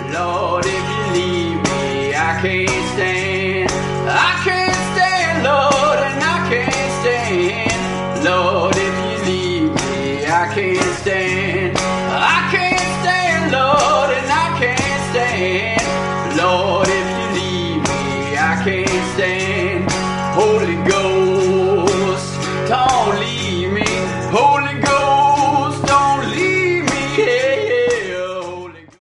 Lord, if you leave me, I can't stand.